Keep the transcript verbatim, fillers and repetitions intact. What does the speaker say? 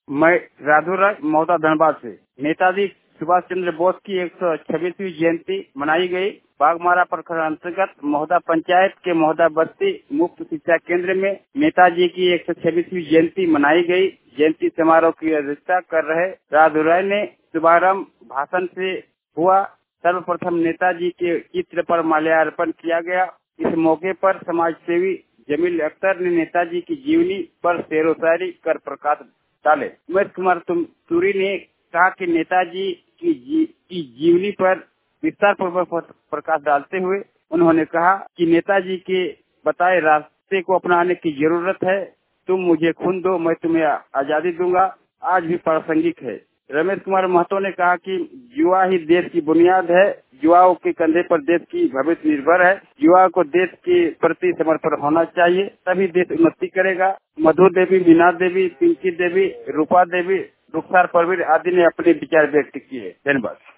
मैं राधु राय महोदा धनबाद से। नेताजी सुभाष चंद्र बोस की एक सौ छब्बीसवीं जयंती मनाई गई। बागमारा प्रखंड अंतर्गत महोदा पंचायत के महोदा बस्ती मुफ्त शिक्षा केंद्र में नेताजी की एक सौ छब्बीसवीं जयंती मनाई गई। जयंती समारोह की अध्यक्षता कर रहे राधु राय ने शुभारंभ भाषण से हुआ। सर्वप्रथम नेताजी के चित्र पर माल्यार्पण किया गया। इस मौके पर समाज सेवी जमील अख्तर ने नेताजी की जीवनी पर शेरो शायरी कर प्रकाश डाले। उमेश कुमार तुरी ने कहा कि नेताजी की, जी, की जीवनी पर विस्तार पूर्वक प्रकाश डालते हुए उन्होंने कहा कि नेताजी के बताए रास्ते को अपनाने की जरूरत है। तुम मुझे खून दो, मैं तुम्हें आजादी दूंगा, आज भी प्रासंगिक है। रमेश कुमार महतो ने कहा कि युवा ही देश की बुनियाद है। युवाओं के कंधे पर देश की भविष्य निर्भर है। युवा को देश के प्रति समर्पण होना चाहिए, तभी देश उन्नति करेगा। मधु देवी, मीना देवी, पिंकी देवी, रूपा देवी, रुखसार परवीर आदि ने अपने विचार व्यक्त किए। धन्यवाद।